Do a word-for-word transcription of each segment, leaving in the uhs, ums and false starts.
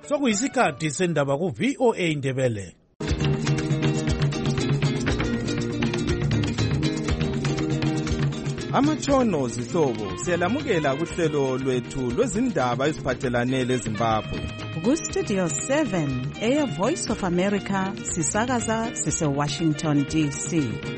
sokuyisikhathi sendaba ku-V O A Ndebele. Amatshono zihlobo siyalamukela kuhlelo lwethu lwezindaba eziphathelane leZimbabwe. Ku-Studio seven, Air Voice of America, sisakaza sise-Washington D C.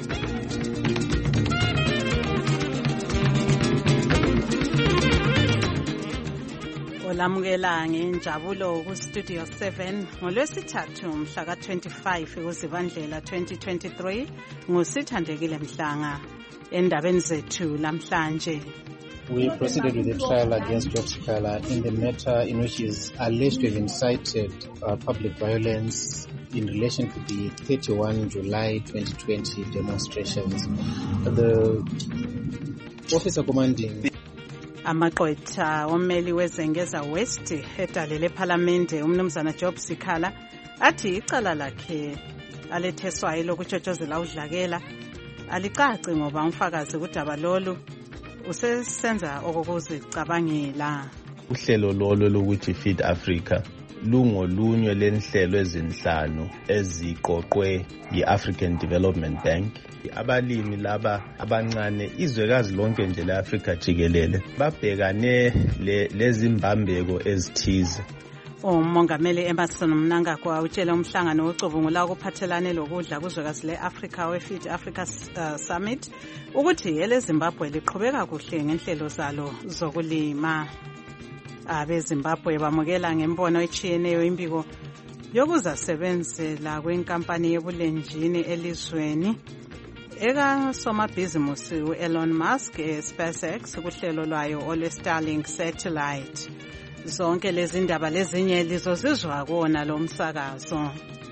Olamukela ngenjabulo ku-Studio seven ngolwesithathu mhla ka twenty-five kuZibandlela twenty twenty-three nguSithandekile Mhlanga. Endabeni zethu lamhlanje, we proceeded with the trial against Job Sikhala in the matter in which he is alleged to have incited uh, public violence in relation to the thirty-first July twenty twenty demonstrations. The officer commanding amaqwetha ommeli wezengeza West edalele ePhalamende umnumzana Job Sikhala athi icala lakhe aletheswayo lokutshotshozela udlakela alicaci ngoba umfakazi kudaba lolu usesenza okokuzicabangela. Uhlelo lolo lokuthi Feed Africa lungolunye lenhlelo ezinhlanu eziqoqwe yi-African Development Bank. Abalimi laba abancane izwekazi lonke nje le-Afrika jikelele babhekane lezimbambeko ezithize. Umongameli Emerson Mnangagwa utshele umhlangano ocubungula ukuphathelane lokudla kuzwekazi le-Africa we-Feed Africa uh, Summit ukuthi eleZimbabwe liqhubeka kuhle ngenhlelo zalo zokulima. AbeZimbabwe bamukela ngembono etshiyeneyo imbiko yokuzasebenzela kwenkampani yebulenjini elizweni ekasomabhizimusi u-Elon Musk e-SpaceX kuhlelo lwayo olwe-Starlink satellite. Zonke lezi ndaba lezinye lizozizwa kuona lo msakazo.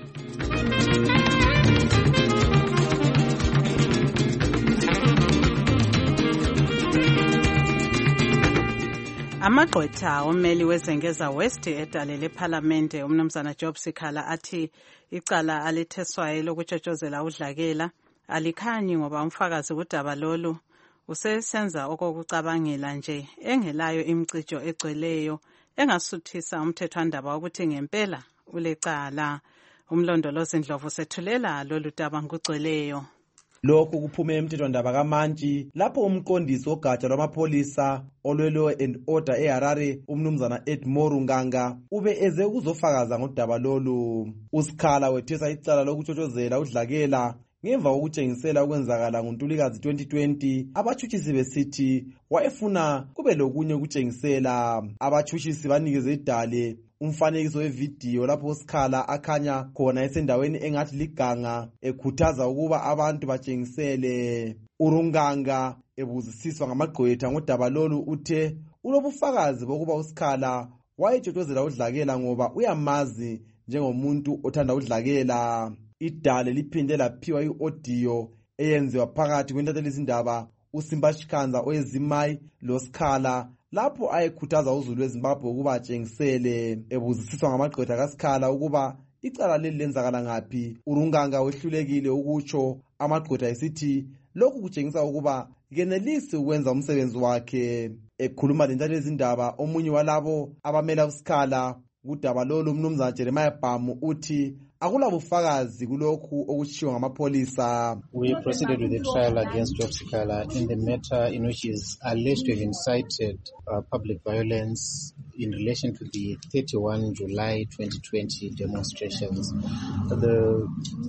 Amaqwetha ommeli wezengeza West edalele ePhalamende umnumzana Job Sikhala athi icala aletheswayo lokutshotshozela udlakela alikhanyi ngoba umfakazi kudaba lolu usesenza okokucabangela nje engelayo imicijo egcweleyo engasuthisa umthethwandaba ukuthi ngempela ulecala. Umlondolozi Ndlovu sethulela lolu daba ngugcweleyo. Lokhu kuphume emthethwandaba kaMantshi lapho umqondisi ogatsha lwamapholisa olwe-Law and Order eHarare umnumzana Edmore Nganga ube eze ukuzofakaza ngodaba lolu. uSikhala wethesa icala lokutshotshozela udlakela ngemva kokutshengisela ukwenzakala ngoNtulikazi twenty twenty. Abatshutshisi besithi wayefuna kube lokunye ukutshengisela. Abatshutshisi banikeze idale umfanekiso wevidiyo lapho uSikhala akhanya khona esendaweni engathi liganga ekhuthaza ukuba abantu batshengisele. uRunganga ebuzisiswa ngamagqwetha ngodaba lolu uthe ulobufakazi bokuba uSikhala wayetshotshozela udlakela ngoba uyamazi njengomuntu othanda udlakela. Idale liphinde laphiwa i-audio eyenziwa phakathi kwentathelizindaba uSimba Shikhanza oyezimayi loSikhala lapho ayekhuthaza uzulu weZimbabwe ukuba atshengisele. Ebuzisiswa ngamagqwetha kaSikhala ukuba icala leli lenzakala ngaphi, uRunganga wehlulekile ukutsho. Amagqwetha esithi lokhu kutshengisa ukuba kenelisi ukwenza umsebenzi wakhe. Ekhuluma lentathelizindaba omunye walabo abamela uSikhala kudaba lolu umnumzana Jeremiah Bhamu uthi akulabufakazi kulokhu okutshiwo ngamapholisa. We proceeded with the trial against Job Sikhala in the matter in which he is alleged to have incited uh, public violence in relation to the thirty-first July twenty twenty demonstrations. The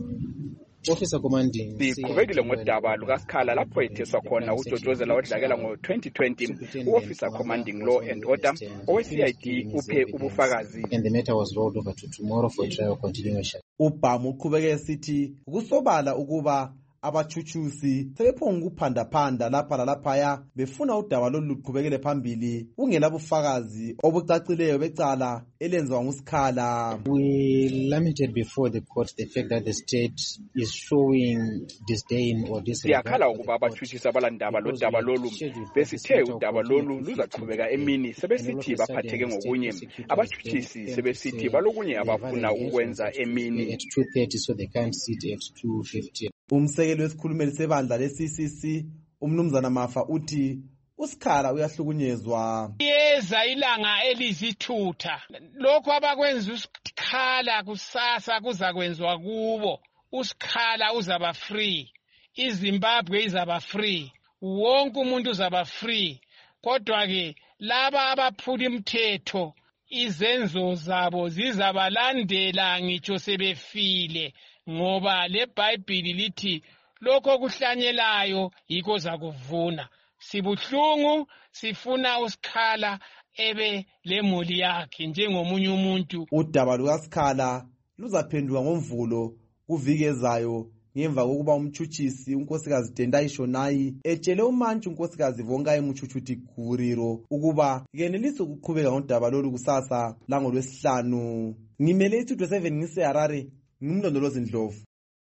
officer commanding siqhubekile ngodaba lukaSikhala lapho etheswa khona ukutshotshozela udlakela ngo twenty twenty. U-officer commanding Law and Order owe-C I D uphe ubufakazi. And the matter was rolled over to tomorrow for trial continuation. uBhamu uqhubeke esithi kusobala ukuba abachuchusi sebephonga ukuphandaphanda lapha lalaphaya befuna udaba lolu luqhubekele phambili kungela bufakazi obucacileyo becala elenziwa nguSikhala. We lamented before the court the fact that the state is showing disdain or disregard. Siyakhala ukuba abachuchisi abalandaba lo daba lolu besithe udaba lolu luzaqhubeka emini sebesithi baphatheke ngokunye. Abachuchisi sebesithi balokunye abafuna ukwenza emini at two thirty so they can't sit at two fifty. Umsekeli wesikhulumeli sebandla le-C C C umnumzana Mafa uthi uSikhala uyahlukunyezwa. eza ilanga elizithutha lokho abakwenza usikhala kusasa kuzakwenzwa kubo usikhala uzaba free iZimbabwe izaba free wonke umuntu uzaba free kodwa ke laba abaphula imithetho izenzo zabo zizabalandela ngitsho sebefile ngoba leBhayibheli lithi lokho kuhlanyelayo yikho zakuvuna. Sibuhlungu sifuna usikhala ebe lemuli yakhe njengomunye umuntu. Udaba lukaSikhala luzaphenduka ngomvulo kuvikezayo ngemva kokuba umtshutshisi unkosikazi Tendai Shonayi etshele umantshi unkosikazi Vongai Muchuchuti Guriro ukuba kenelise ukuqhubeka ngodaba lolu kusasa langolwesihlanu. Ngimele istudio seven ngiseHarare ngimlondolozi Ndlovu.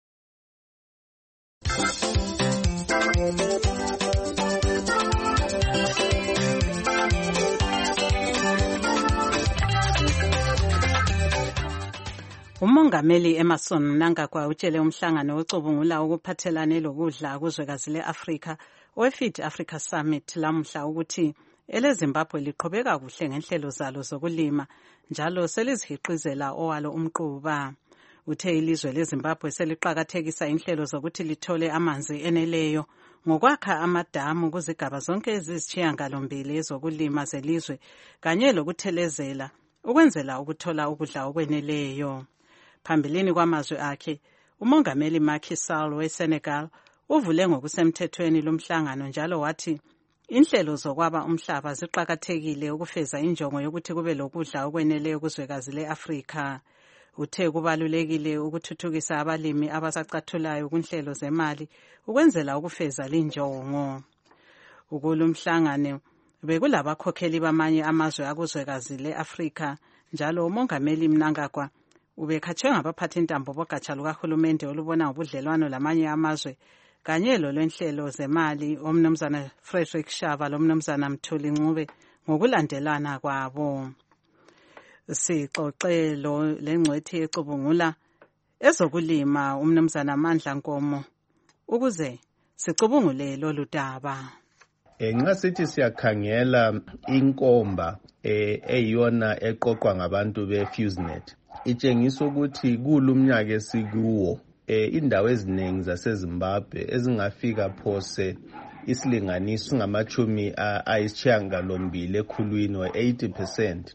Umongameli Emmerson Mnangagwa utshele umhlangano ocubungula ukuphathelane lokudla kuzwekazi leAfrika oweFeed Africa Summit lamhla ukuthi eleZimbabwe liqhubeka kuhle ngenhlelo zalo zokulima njalo selizihiqizela owalo umquba. Uthe ilizwe leZimbabwe seliqhakathekisa inhlelo zokuthi lithole amanzi eneleyo ngokwakha amadamu kuzigaba zonke ezisishiyangalombili ezokulima zelizwe kanye lokuthelezela ukwenzela ukuthola ukudla okweneleyo. Phambilini kwamazwi akhe, umongameli Macky Sall weSenegal uvule ngokusemthethweni lomhlangano njalo wathi inhlelo zokwaba umhlaba ziqhakathekile ukufeza injongo yokuthi kube lokudla okweneleyo kuzwekazi leAfrika. Uthe kubalulekile ukuthuthukisa abalimi abasacathulayo kunhlelo zemali ukwenzela ukufeza linjongo. Ukulumhlangano bekulabakhokheli bamanye amazwe akuzwekazi leAfrika njalo umongameli Mnangagwa ubekhatshwe ngabaphathi intambo bogatsha lukahulumende olubona ngobudlelwano lamanye amazwe kanye lolwenhlelo zemali omnumzana Frederick Shava lomnumzana Mthuli Ncube ngokulandelana kwabo. Sixoxe lo lengcwethi ecubungula ezokulima umnumzana Mandla Nkomo ukuze sicubungule lolu daba. Nxa sithi siyakhangela inkomba eyiyona eqoqwa ngabantu beFusenet itshengisa ukuthi kulumnyaka esikuwo indawo eziningi zaseZimbabwe ezingafika phose isilinganiso ngamachumi ayisishiyagalombili ekhulwini o eighty percent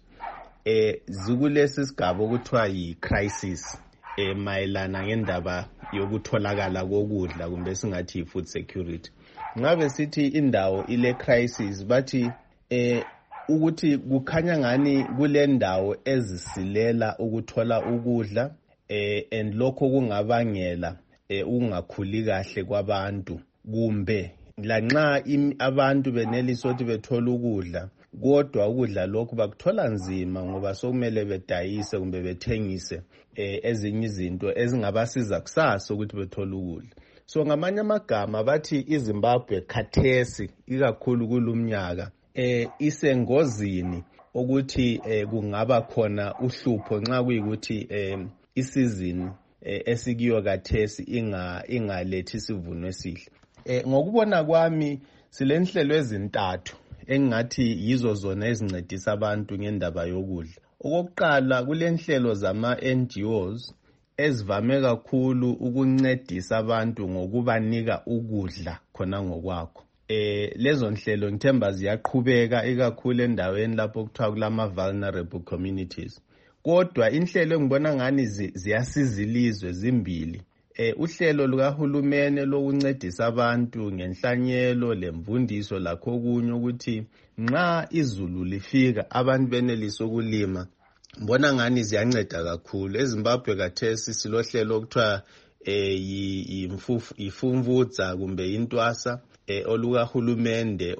eh zikulesi sigaba okuthiwa yi-crisis eh mayelana ngendaba yokutholakala kokudla kumbe singathi yi-food security. Ngabe sithi indawo ile crisis bathi eh ukuthi kukhanya ngani kule ndawo ezisilela ukuthola ukudla eh and lokho kungabangela eh ungakhuli kahle kwabantu kumbe lanxa abantu benelisa ukuthi bethola ukudla kodwa ukudla lokho bakuthola nzima ngoba sokumele bedayise kumbe bethengise eh ezinye izinto ezingabasiza kusasa ukuthi bethola ukudla. So ngamanye amagama bathi iZimbabwe khathesi ikakhulu kulumnyaka eh isengozini ukuthi eh kungaba khona uhlupho nxa kuyikuthi eh isizini eh, esikiyo kathesi inga ingalethi isivuno esihle. Eh ngokubona kwami silenhlelo ezintathu engathi yizo zona ezincedisa abantu ngendaba yokudla. Okokuqala kulenhlelo zama N G Os ezivame kakhulu ukuncedisa abantu ngokubanika ukudla khona ngokwakho. Eh lezo nhlelo ngithemba ziyaqhubeka ikakhulu endaweni lapho kuthiwa kulama vulnerable communities. Kodwa inhlelo engibona ngani ziyasiza ilizwe zimbili. Eh uhlelo lukahulumene lokuncedisa abantu ngenhlanyelo lemvundiso lakho kunye ukuthi nxa izulu lifika abantu benelisa ukulima. Mbona ngani ziyanceda kakhulu. EZimbabwe kathesi silohlelo okuthiwa eh yimfufu ifumvudza kumbe intwasa eh olukahulumende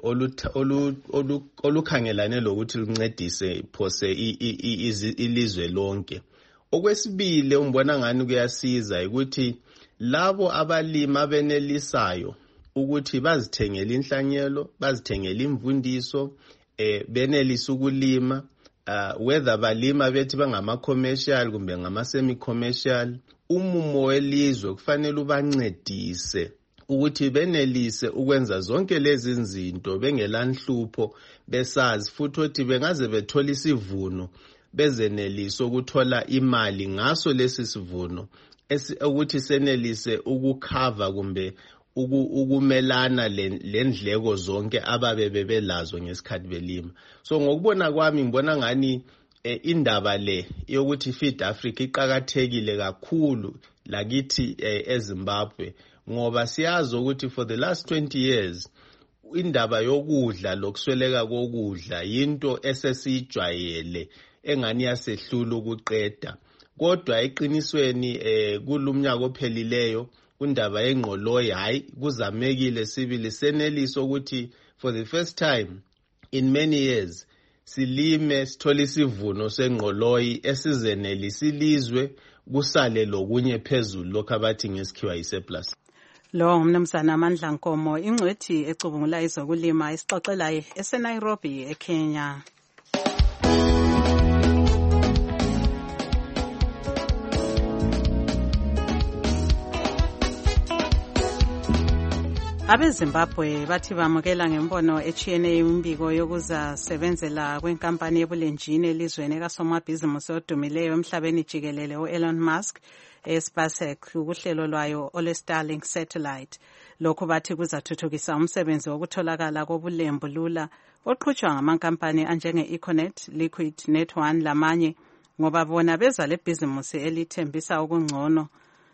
olukhangelane lokuthi luncedise phose ilizwe lonke. Okwesibili umbona ngani kuyasiza ukuthi labo abalima benelisayo ukuthi bazithengele inhlanyelo bazithengele imvundiso eh benelisa ukulima uh, whether balima bethi bangama commercial kumbe ngama semi commercial umumo welizwe kufanele ubancedise ukuthi benelise ukwenza zonke lezi zinto bengelanhlupho besazi futhi ukuthi bengaze bethola isivuno bezenelise ukuthola imali ngaso lesi sivuno ukuthi senelise ukukhava kumbe ukumelana lendleko zonke ababe bebelazo ngesikhathi belima. So ngokubona kwami ngibona ngani indaba le yokuthi Feed Africa iqhakathekile kakhulu lakithi eZimbabwe ngoba siyazi ukuthi for the last twenty years indaba yokudla lokusweleka kokudla yinto esesijwayele engani yasehlula ukuqeda. Kodwa eqinisweni eh kulumnyaka ophelileyo undaba yengqoloyi hayi kuzamekile sibili seneliso ukuthi for the first time in many years silime sithola isivuno sengqoloyi esizenelisa ilizwe kusale lokunye phezulu lokho abathi ngesikhiwa yisurplus. Lo umnumzana Amandla Nkomo ingcwethi ecubungula izokulima isixoxelayo eseNairobi eKenya. Abezimbabwe bathi bamukela ngembono etshiyeneyo imbiko yokuzasebenzela kwenkampani yebulenjini elizweni kasomabhizimusi odumileyo emhlabeni jikelele u-Elon Musk e-SpaceX ukuhlelo lwayo ole-Starlink satellite. Lokhu bathi kuzathuthukisa umsebenzi wokutholakala kobulembu lula oqhutshwa ngamankampani anjenge-Econet, Liquid, Net one lamanye ngoba bona beza lebhizimusi elithembisa okungcono.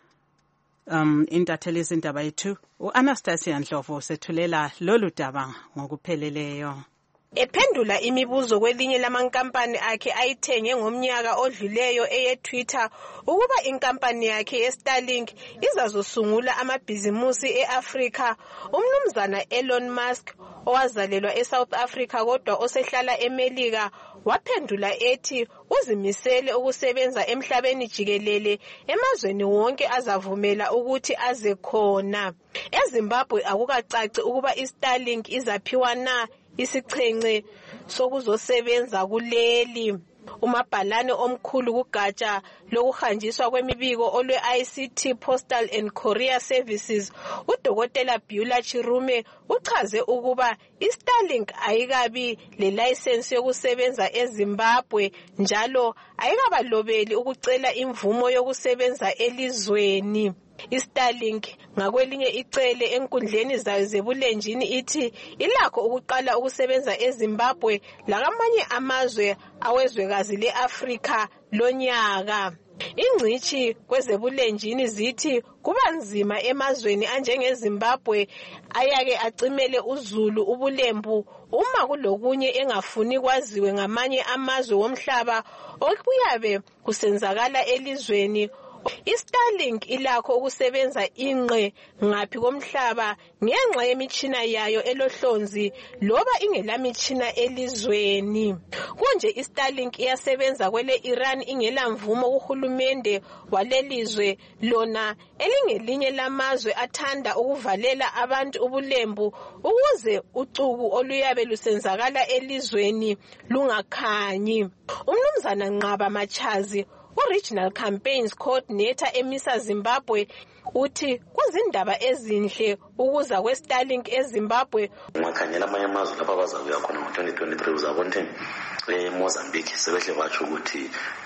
Um, intatheli izindaba yethu u-Anastasia Ndlovu sethulela lolu daba ngokupheleleyo. Ephendula imibuzo kwelinye lamankampani akhe ayithenge ngomnyaka odluleyo eye-Twitter ukuba inkampani yakhe ye-Starlink izazosungula amabhizimusi e-Afrika, umnumzana Elon Musk owazalelwa eSouth Africa kodwa osehlala eMelika waphendula ethi uzimisele ukusebenza emhlabeni jikelele emazweni wonke azavumela ukuthi aze khona. EZimbabwe akukacaci ukuba iStarlink izaphiwa na isichence sokuzosebenza kuleli. Umabhalane omkhulu kugatsha lokuhanjiswa kwemibiko olwe-I C T Postal and Courier Services uDokotela Beulah Chirume uchaze ukuba iStarlink ayikabi lelicense yokusebenza eZimbabwe njalo ayikabalobeli ukucela imvumo yokusebenza elizweni. iStarlink ngakwelinye icele enkundleni zayo zebulenjini ithi ilakho ukuqala ukusebenza eZimbabwe lakamanye amazwe awezwekazi leAfrika lonyaka. Ingcitshi kwezebulenjini zithi kuba nzima emazweni anjengeZimbabwe ayake acimele uzulu ubulembu uma kulokunye engafuni kwaziwe ngamanye amazwe womhlaba okuyabe kusenzakala elizweni. iStarlink ilakho ukusebenza inqe ngaphi komhlaba ngenxa yemitshina yayo elohlonzi loba ingelamitshina elizweni. Kunje iStarlink iyasebenza kwele Iran ingela mvumo kuhulumende walelizwe lona elingelinye lamazwe athanda ukuvalela abantu ubulembu ukuze ucuku oluyabe lusenzakala elizweni lungakhanyi. Umnumzana Nqaba Machazi u-Regional Campaigns Coordinator emisa Zimbabwe uthi kuzindaba ezinhle ukuza kweStarlink eZimbabwe. Ngakhangela amanye amazwe lapha bazakuya khona ngo-twenty twenty-three uzabona eMozambique sebehle batsho ukuthi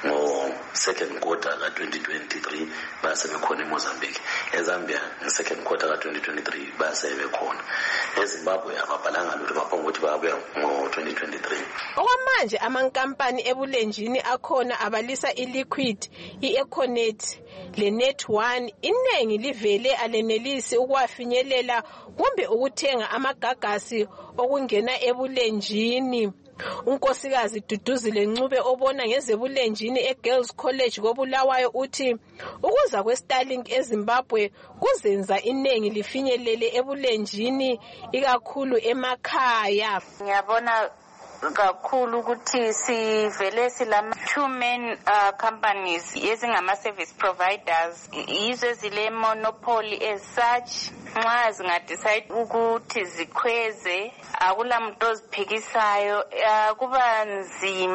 ngo-second quarter ka-twenty twenty-three bayasebekhona eMozambique. eZambia nge-second quarter ka-twenty twenty-three bayasebekhona. eZimbabwe ababhalanga lutho bapho ukuthi bayabuya ngo-twenty twenty-three. Okwamanje amankampani ebulenjini akhona abalisa iLiquid, i-Econet le-Net one inengi livele alenelisi ukwafinyelela kumbe ukuthenga amagagasi okungena ebulenjini. Unkosikazi Duduzile Ncube obona ngezebulenjini eGirls College koBulawayo uthi ukuza kweStarlink eZimbabwe kuzenza inengi lifinyelele ebulenjini ikakhulu emakhaya. Ngiyabona kakhulu ukuthi sivele silama two main uh, companies ezingama service providers yizo ezile monopoly as such. Nxa zingadecide ukuthi zikhweze akula muntu oziphikisayo kuba nzima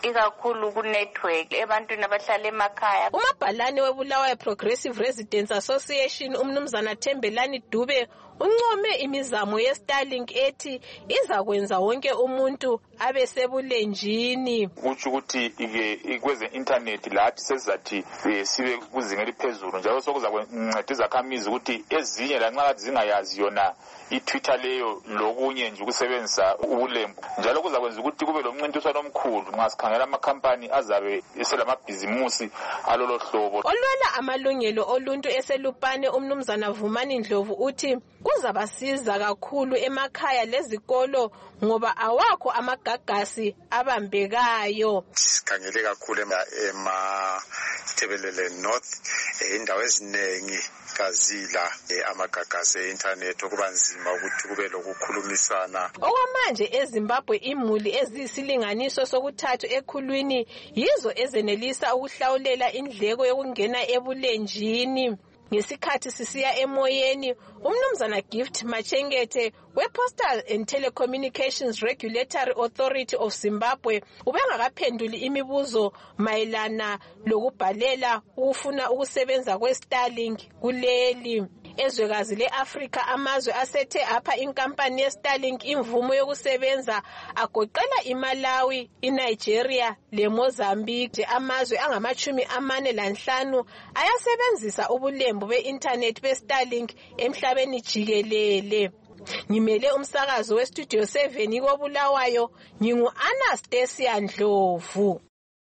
ikakhulu ku-network ebantwini abahlala emakhaya. Umabhalane weBulawayo Progressive Residents Association umnumzana Thembelani Dube uncome imizamo ye-Starlink ethi izakwenza wonke umuntu abe sebulenjini. Kutsho ukuthi kweze internet lathi sesizathi sibe kuzinga eliphezulu njalo sokuzakunceda izakhamizi ukuthi ezinye lanxa zingayazi yona i-Twitter leyo lokunye nje ukusebenzisa ubulembu njalo kuzakwenza ukuthi kube lomncintiswano omkhulu nxa sikhangela amakhampani azabe eselamabhizimusi alolo hlobo. Olwela amalungelo oluntu eselupane umnumzana Vumani Ndlovu uthi kuzabasiza kakhulu emakhaya lezikolo ngoba awakho amagagasi abambekayo. Sikhangele kakhulu ema Tebelele North indawo eziningi kazila amagagasi e-internet okuba nzima ukuthi kube lokukhulumisana. Okwamanje eZimbabwe imuli eziyisilinganiso sokuthathu ekhulwini yizo ezenelisa ukuhlawulela indleko yokungena ebulenjini. Ngesikhathi sisiya emoyeni umnumzana Gift Machengete we-Postal and Telecommunications Regulatory Authority of Zimbabwe ubengakaphenduli imibuzo mayelana lokubhalela ukufuna ukusebenza kwe-Starlink kuleli. Ezwekazi le-Afrika amazwe asethe apha inkampani ye-Starlink imvumo yokusebenza agoqela iMalawi, iNigeria leMozambique. Amazwe angamachumi amane lanhlanu ayasebenzisa ubulembu be-internet be-Starlink emhlabeni jikelele. Ngimele umsakazo we-Studio seven koBulawayo, ngingu-Anastasia Ndlovu.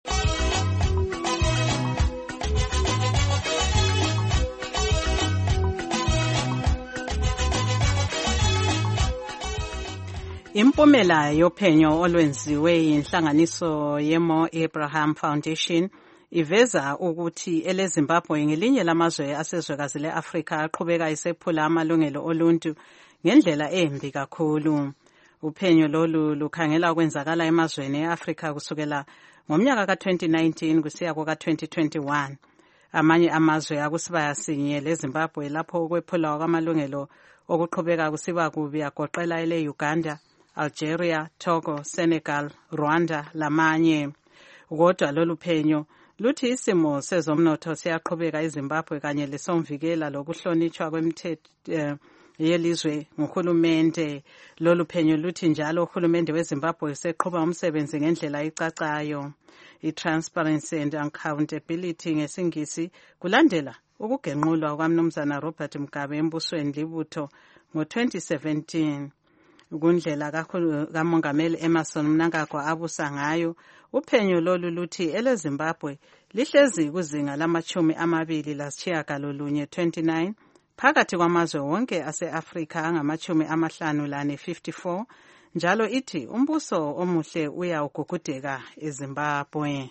Impumela yophenyo olwenziwe yinhlanganiso yeMo Abraham Foundation iveza ukuthi eleZimbabwe ngelinye lamazwe asezwekazi le-Afrika aqhubeka isephula amalungelo oluntu ngendlela embi kakhulu. Uphenyo lolu lukhangela ukwenzakala emazweni e-Afrika kusukela ngomnyaka ka twenty nineteen kusiya kuka twenty twenty-one. Amanye amazwe akusibaya sinye leZimbabwe lapho ukwephulwa kwamalungelo okuqhubeka kusiba kubi agoqela ele Uganda, Algeria, Togo, Senegal, Rwanda lamanye. Kodwa lolu phenyo luthi isimo sezomnotho siyaqhubeka eZimbabwe kanye lesomvikela lokuhlonitshwa kwemithetho uh, yelizwe nguhulumende. Lolu phenyo luthi njalo uhulumende weZimbabwe seqhuba umsebenzi ngendlela icacayo. I-Transparency and Accountability ngesingisi kulandela ukugenqulwa kwamnumzana Robert Mugabe embusweni libutho ngo twenty seventeen. Kundlela kaMongameli Emmerson Mnangagwa abusa ngayo, uphenyo lolu luthi eleZimbabwe lihlezi kuzinga lamachumi amabili lasitshiyagalolunye twenty-nine phakathi kwamazwe wonke ase-Afrika angamachumi amahlanu lane fifty-four, njalo ithi umbuso omuhle uyawugugudeka eZimbabwe.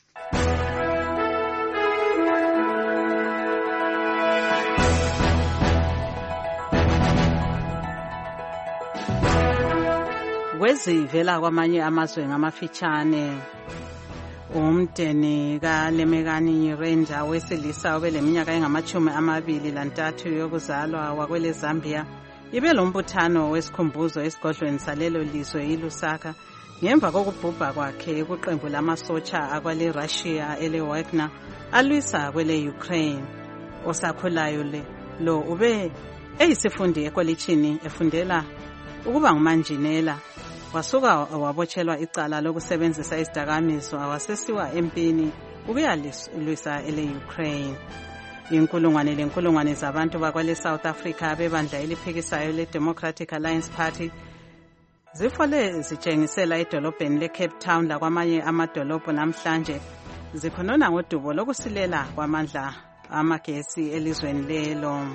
Kwezivela kwamanye amazwe ngamafitshane, umdeni kaLemekani Renja wesilisa obeleminyaka engamachumi amabili lantathu yokuzalwa wakwele Zambia ibe lombuthano wesikhumbuzo esigodlweni salelo lizwe iLusaka ngemva kokubhubha kwakhe kuqembu lamasotsha akwale Russia ele Wagner alwisa kwele Ukraine. Osakhulayo le lo ube eyisifundi ekolitshini efundela ukuba ngumanjinela. Wasuka wabotshelwa icala lokusebenzisa izidakamizwa wasesiwa empini ukuyalwisa ele Ukraine. Inkulungwane lenkulungwane zabantu bakwale South Africa bebandla eliphikisayo le Democratic Alliance Party zifole zitshengisela edolobheni le Cape Town lakwamanye amadolobho namhlanje zikhonona ngodubo lokusilela kwamandla amagesi elizweni lelo.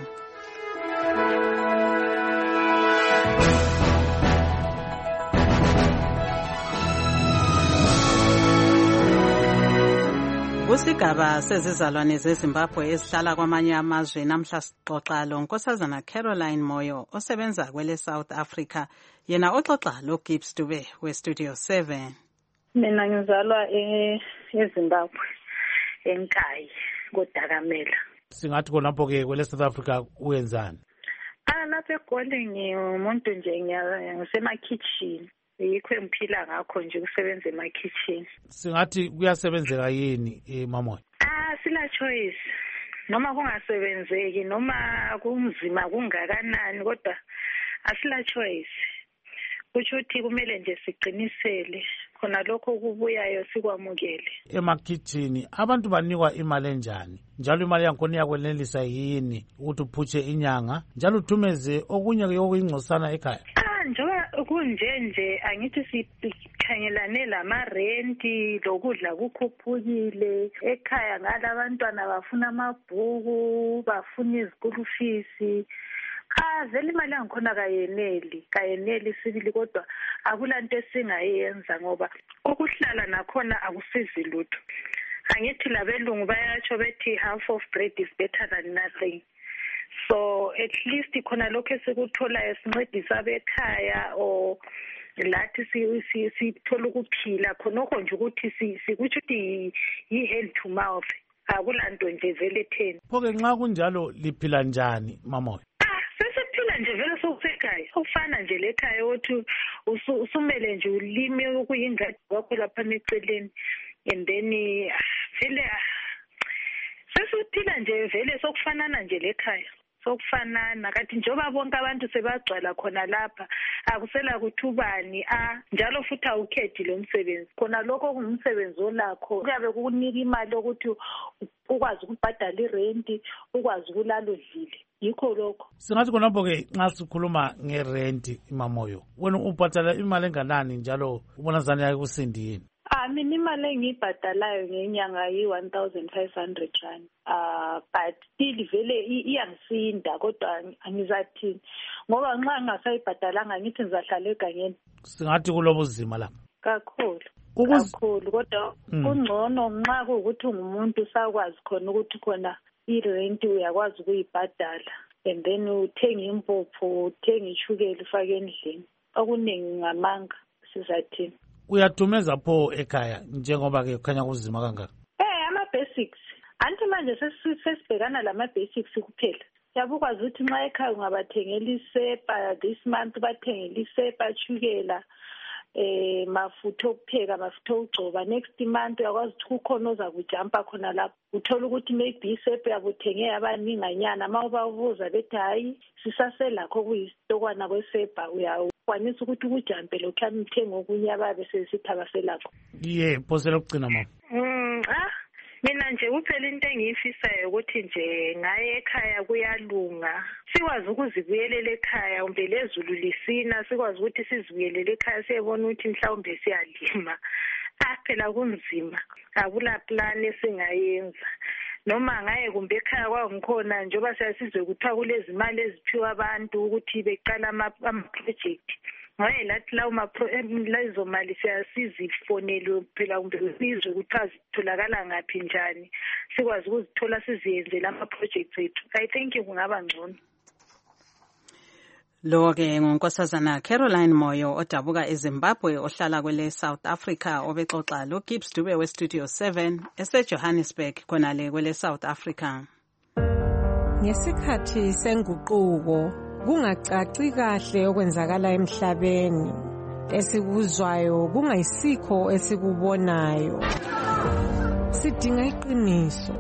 Kusigaba sezizalwane zeZimbabwe ezihlala kwamanye amazwe namhla sixoxa lo Nkosazana Caroline Moyo osebenza kwele South Africa, yena oxoxa lo Gibbs Dube we-Studio seven. Mina ngizalwa eZimbabwe eNkayi koDakamela. Singathi khonapho ke kwele South Africa uyenzani? Ah lapha eGoli ngimuntu nje ngisema kitchen yikho engiphila ngakho nje ukusebenza emakhitchen. Singathi kuyasebenzeka yini eh Mamoyo? Ah sila choice. Noma kungasebenzeki noma kunzima kungakanani kodwa asila choice. Kusho ukuthi kumele nje siqinisele khona lokho kubuyayo sikwamukele. Emakhitchen abantu banikwa imali enjani? Njalo imali yakhona iyakwenelisa yini ukuthi uphutshe inyanga? Njalo uthumeze okunye yokuyingcosana ekhaya? Ah njoba kunje nje angithi sikhangelane lama renti lokudla kukhuphukile ekhaya ngala abantwana bafuna amabhuku bafuna izikulu fees. Ah vele imali yangikhona kayeneli kayeneli sibili kodwa akulanto esingayenza ngoba ukuhlala nakhona akusizi lutho. Angithi labelungu bayatsho bethi half of bread is better than nothing. So at least khona lokho esikuthola esincedisa abekhaya o lathi si sithola ukuphila khonokho nje ukuthi sikuthi ukuthi yi hand to mouth akulanto nje vele theni. Phoke nxa kunjalo liphila njani Mamoyo? Nje vele sokusekhaya ufana nje lekhaya othi usumele nje ulime ukuyingadi kwakho lapha eceleni and then vele sesiphila nje vele sokufanana nje lekhaya sokufanana kanti njoba bonke abantu sebagcwala khona lapha akusela kuthubani a njalo futhi awukhethi lo msebenzi khona lokho kungumsebenzi olakho kuyabe kukunika imali ukuthi ukwazi ukubhadala irenti ukwazi ukulala udlile. Yikho lokho. Singathi khonapho ke nxa sikhuluma ngerenti Mamoyo. Wena ubhadala imali enganani njalo ubona zani yakhe kusindini? Ah mina imali engibhadalayo ngenyanga yi one thousand five hundred rand. Ah but still vele iyangisinda kodwa angizathini. Ngoba nxa ngingasayibhadalanga ngithi ngizahlala egangeni. Singathi kulobuzima lapha. Kakhulu. Kakhulu kodwa kungcono nxa kuukuthi ungumuntu sakwazi khona ukuthi khona irenti uyakwazi ukuyibhadala and then uthenga impuphu uthenga ishukela ufake endlini okuningi ngamanga sizathini. Uyathumeza pho ekhaya njengoba ke kukhanya kuzima kangaka? Eh ama basics anti manje sesibhekana lama basics kuphela. Siyabukwazi ukuthi nxa ekhaya ungabathengela isepa this month bathengela isepa ishukela eh mafutha okupheka mafutha okugcoba next month uyakwazi ukuthi kukhona ozakujampa khona lapho uthola ukuthi maybe isepa yabuthenge abaninganyana mawubabuza bethi hayi sisaselakho kuyisitokwana kwesepa uyakwanisa ukuthi ukujampe lokho amthenga okunye ababe sesithaba selakho. Ye phosela ukugcina mama. Mm ah mina nje uphela into engiyifisayo ukuthi nje ngaye ekhaya kuyalunga sikwazi ukuzibuyelela ekhaya umbe lezulu lisina sikwazi ukuthi sizibuyelele ekhaya siyebona ukuthi mhlawumbe siyalima ah phela kunzima akula plan esingayenza noma ngaye kumbe ekhaya kwangikhona njoba siyasizwe kuthiwa kulezi imali eziphiwa abantu ukuthi beqala ama project ngaye lathi lawo lazo mali siyasizifonelwe phela kumbe sizwe ukuthi azitholakala ngaphi njani sikwazi ukuzithola siziyenzela ama projects ethu. I think kungaba ngcono. Lo ke ngonkosazana Caroline Moyo odabuka eZimbabwe ohlala kwele South Africa obexoxa lo Gibbs Dube we Studio seven ese Johannesburg khonale kwele South Africa. Ngesikhathi senguquko kungacaci kahle okwenzakala emhlabeni esikuzwayo kungayisikho esikubonayo sidinga iqiniso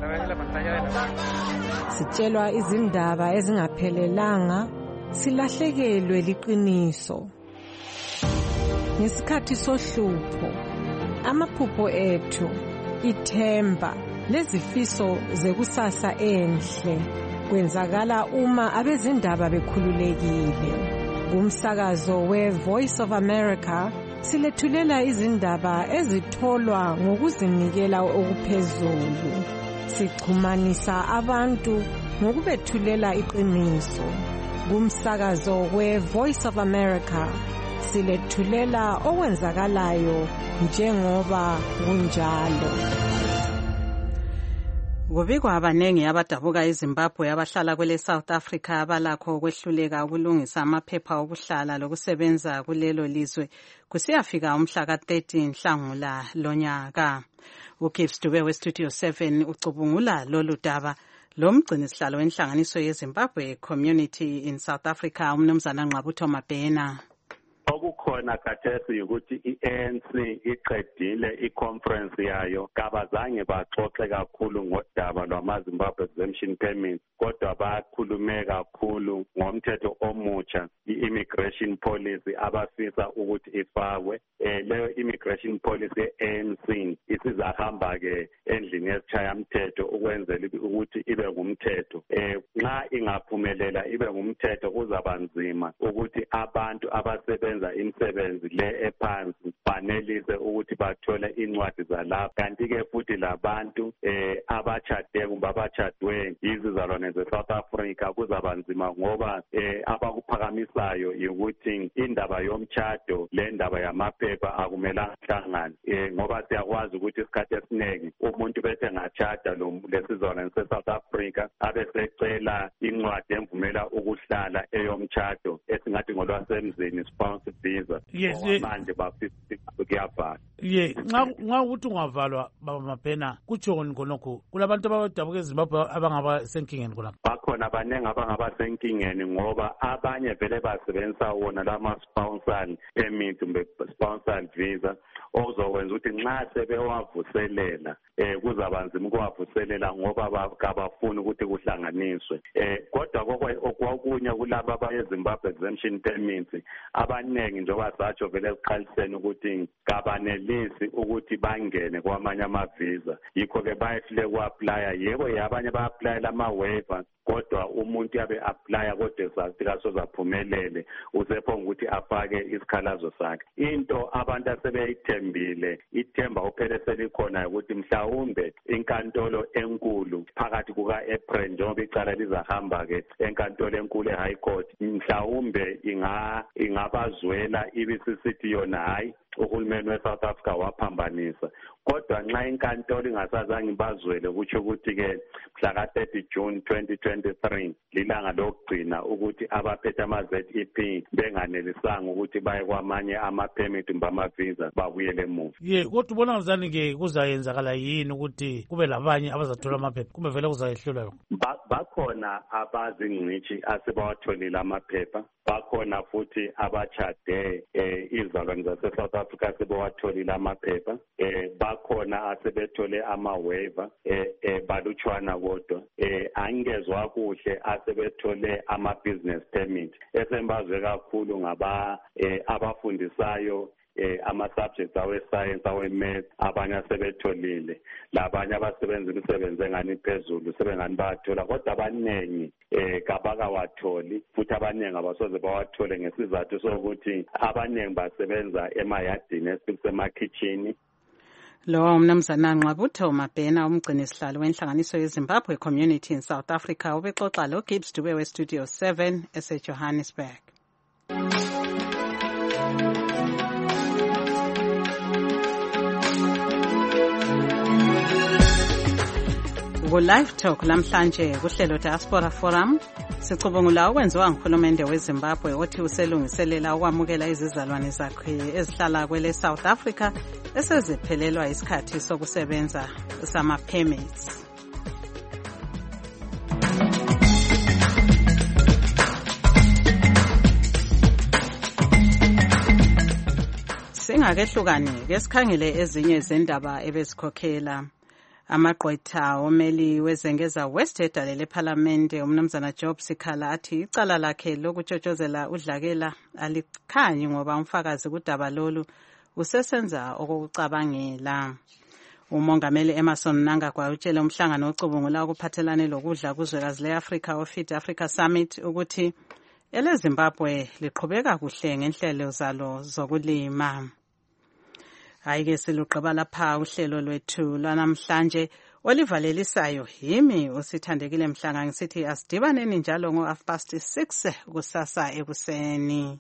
sitshelwa izindaba ezingaphelelanga silahlekelwe liqiniso ngesikhathi sohlupho amaphupho ethu ithemba lezifiso zekusasa enhle kwenzakala uma abezindaba bekhululekile. Kumsakazo we Voice of America silethulela izindaba ezitholwa ngokuzinikela okuphezulu. Sichumanisa abantu ngokubethulela iqiniso. Kumsakazo we Voice of America silethulela okwenzakalayo njengoba kunjalo. Kubikwa abanengi abadabuka eZimbabwe abahlala kwele South Africa abalakho kwehluleka ukulungisa amaphepha okuhlala lokusebenza kulelo lizwe kusiyafika umhla ka thirty Nhlangula lonyaka. uGibbs Dube we Studio seven ucubungula lolu daba lomgcini sihlalo wenhlanganiso yeZimbabwe Community in South Africa umnumzana Nqabutho Mabhena. okukhona khathesi ukuthi i-A N C iqedile i-conference yayo kabazange baxoxe kakhulu ngodaba lwama-Zimbabwe Exemption Permit, kodwa bakhulume kakhulu ngomthetho omutsha i-immigration policy abafisa ukuthi ifakwe. Eh, leyo immigration policy ye-A N C isizahamba-ke endlini yesishayamthetho ukwenzela ukuthi ibe ngumthetho. Eh, nxa ingaphumelela ibe ngumthetho kuzaba nzima ukuthi abantu abasebenza imisebenzi le ephansi banelise ukuthi bathole incwadi zalapha. Kanti-ke futhi labantu eh, abachade kumbe abachadwe yizizalwane ze-South Africa kuzaba nzima ngoba eh, abakuphakamisayo ukuthi indaba yomtshado le ndaba yamaphepha akumelanga hlangane. Eh, ngoba siyakwazi ukuthi isikhathi esiningi umuntu bese ngachada lo lesizalwane se-South Africa abesecela incwadi emvumela ukuhlala eyomtshado esingathi ngolwasemzini spouse visa. Yes, manje bafisa kuyavala. Ye, nxa ukuthi ungavalwa baba Mabhena kutshoni khonokho kulabantu abadabuka eZimbabwe abangaba senkingeni khona. Bakhona abaningi abangaba senkingeni ngoba abanye vele basebenzisa wona lama spousal permit kumbe spousal visa okuzokwenza ukuthi nxa sebewavuselela eh kuzaba nzima ukuwavuselela ngoba kabafuni ukuthi kuhlanganiswe. Eh kodwa okwakunye kulabo abayeZimbabwe Exemption Permit abaningi njengoba satsho vele ekuqaliseni ukuthi kabanelisi ukuthi bangene kwamanye amavisa, yikho ke bayehlule ku-aplya. Yebo yabanye ba-aplayela ama-waiver kodwa umuntu yabe aplya kodwa sathi kasozaphumelele usephonga ukuthi afake isikhalazo sakhe. Into abantu asebeyithembile ithemba uphele selikhona ukuthi mhlawumbe inkantolo enkulu phakathi kuka-April njengoba icala lizahamba ke enkantolo enkulu e-High Court mhlawumbe inga ingabazwela ibisisithi yona hayi uhulumeni we-South Africa waphambanisa. Kodwa nxa inkantolo ingasazange ibazwele kutsho ukuthi-ke mhla ka-thirty June twenty twenty-three lilanga lokugcina ukuthi abaphethe ama-Z E P benganelisanga ukuthi baye kwamanye ama-permit kumbe ama-visa babuyele emuva. Ye, kodwa ubona ngazani-ke kuzayenzakala yini ukuthi kube labanye abazathola amaphepha kumbe vele kuzayehlulwa yona? Bakhona abazingcitshi asebawatholile amaphepha, bakhona futhi abachade eh izalwane zase-South Africa sebewatholile amaphepha, eh bakhona asebethole ama-waiver eh, eh balutshwana kodwa eh angezwa kuhle asebethole ama-business permit. Esembazwe kakhulu ngaba eh, abafundisayo eh ama-subjects awe-science awe-math abanye asebetholile, labanye abasebenza imisebenzi engani phezulu sebengani bayathola, kodwa abaningi eh kabakawatholi futhi abaningi abasoze bawathole ngesizathu sokuthi abaningi basebenza emayadini esemakhitshini. Lo mnumzana Nqabutho Mabhena umgcini sihlalo wenhlanganiso yeZimbabwe Community in South Africa ubexoxa lo Gibbs Dube we Studio seven eseJohannesburg. Ku-Live Talk lamhlanje kuhlelo Diaspora Forum sicubungula okwenziwa nguhulumende weZimbabwe othi uselungiselela ukwamukela izizalwane zakhe ezihlala kwele South Africa eseziphelelwa isikhathi sokusebenza sama-permits. Singakehlukani-ke sikhangele ezinye zendaba ebezikhokhela. Amagqwetha omeli wezengeza West edalele eParliament umnumzana Job Sikhala athi icala lakhe lokutshotshozela udlakela alikhanyi ngoba umfakazi kudaba lolu usesenza okucabangela. Umongameli Emerson Mnangagwa utshele umhlangano ocubungula ukuphathelane lokudla kuzwekazi le-Africa oFeed Africa Summit ukuthi eleZimbabwe liqhubeka kuhle ngenhlelo zalo zokulima. Hayike siluqaba lapha uhlelo lwethu lwanamhlanje olivalelisayo yimi usithandekile Mhlanga ngisithi asidibaneni njalo ngo half past six kusasa ekuseni.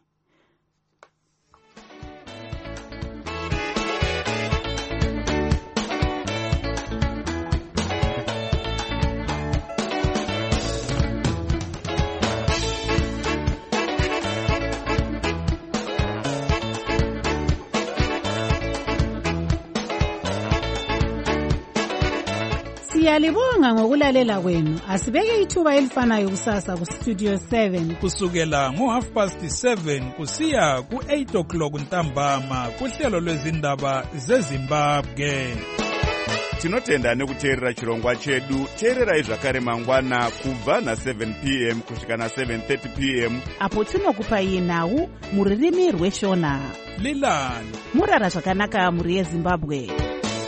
Siyalibonga ngokulalela kwenu. Asibeke ithuba elifanayo kusasa ku Studio seven kusukela ngo half past seven kusiya ku eight o'clock ntambama kuhlelo lwezindaba zeZimbabwe. Tinotenda nekuteerera chirongwa chedu. Teererai zvakare mangwana kubva na seven p m kusvika na seven thirty p m apo tinokupai nhau muririmi rweshona. Lilani murara zvakanaka muri yeZimbabwe.